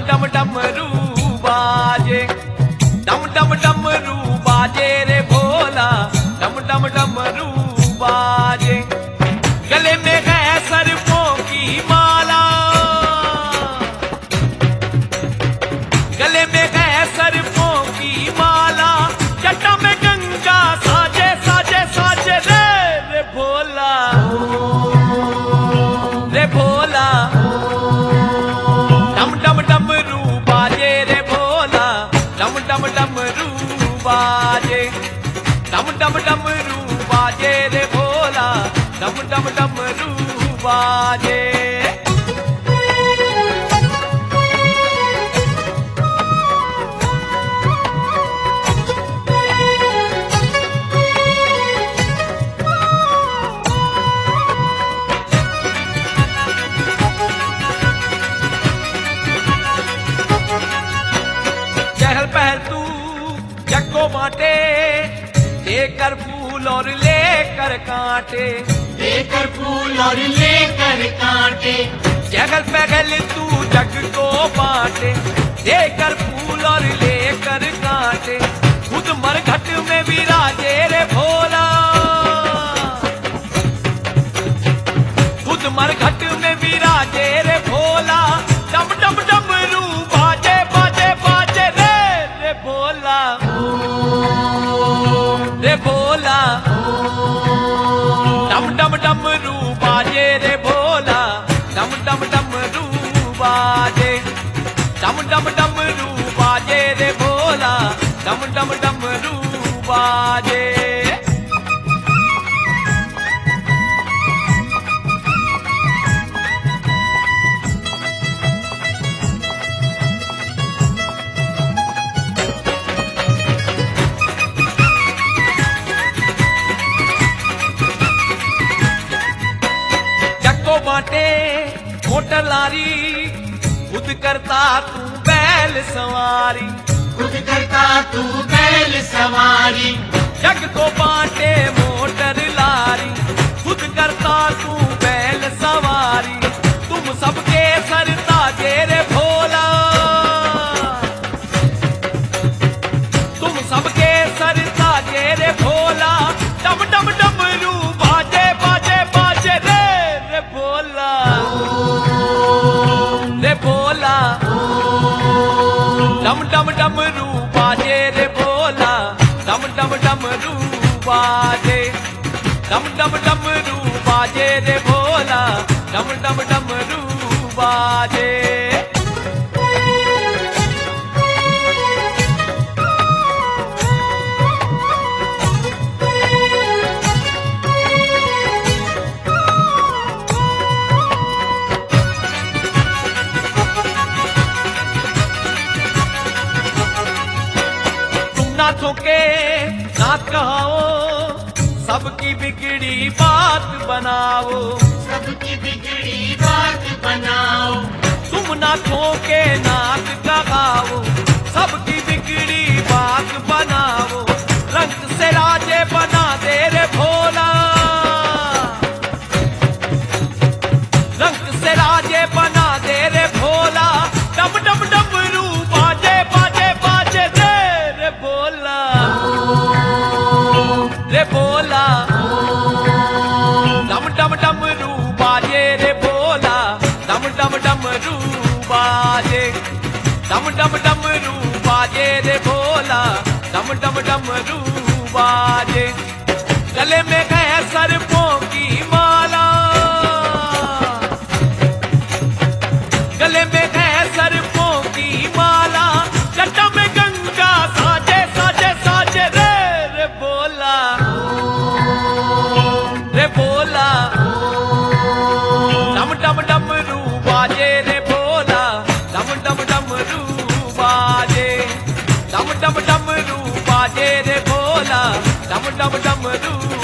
डम डमरू बाजे, डम डम डमरू बाजे रे भोला, डम डम डमरू बाजे। गले में है सर्पों की माला, गले में है सर्पों की माला, जटा में गंगा साजे साजे साजे रे रे भोला, रे भोला। डम डम डमरू बाजे रे भोला, डम डम डमरू बाजे, डम डम डमरू बाजे रे भोला, डम डम डमरू बाजे। चहल पहल तू जग को बांटे, लेकर फूल और लेकर कांटे, लेकर फूल और लेकर कांटे। चहल पहल तू जग को बांटे, लेकर फूल और लेकर कांटे। खुद मरघट में विराजे रे भोला, खुद मरघट में विराजे रे भोला, डम डम डमरू बाजे बाजे बाजे रे रे भोला, रे भोला। डम डम डमरू बाजे रे भोला, डम डम डमरू बाजे, डम डम डमरू बाजे रे भोला, डम डम डमरू बाजे। बाटे मोटर लारी, खुद करता तू बैल सवारी, खुद करता तू बैल सवारी। जग को बाटे मोटर लारी, खुद करता तू बैल सवारी। तुम सबके सरताजे रे भोला, तुम सबके सरताजे रे भोला, डम डम डमरू बाजे बाजे बाजे रे रे भोला, रे भोला। डम डम डमरू बाजे रे भोला, डम डम डमरू बाजे, डम डम डमरू बाजे रे भोला, डम डम डमरू बाजे। नाथों के नाथ कहाओ, सबकी बिगड़ी बात बनाओ, सबकी बिगड़ी बात बनाओ। तुम नाथों के नाथ कहाओ, सबकी बिगड़ी बात बनाओ। रंग से राजे बना दे रे भोला, रंग से राजे बना दे रे भोला, डम डम डमरू बाजे बाजे बाजे रे रे भोला, रे भोला। डम डम डमरू बाजे रे भोला, डम डम डमरू बाजे, डम डम डमरू बाजे रे भोला, डम डम डमरू बाजे। गले में है सर्पों की माला, गले में है सर्पों की माला, जटा में गंगा साजे साजे साजे रे रे भोला, रे भोला। डम डम डमरू बाजे रे भोला, डम डम डमरू बाजे, डम डम डमरू बाजे रे भोला, डम डम डमरू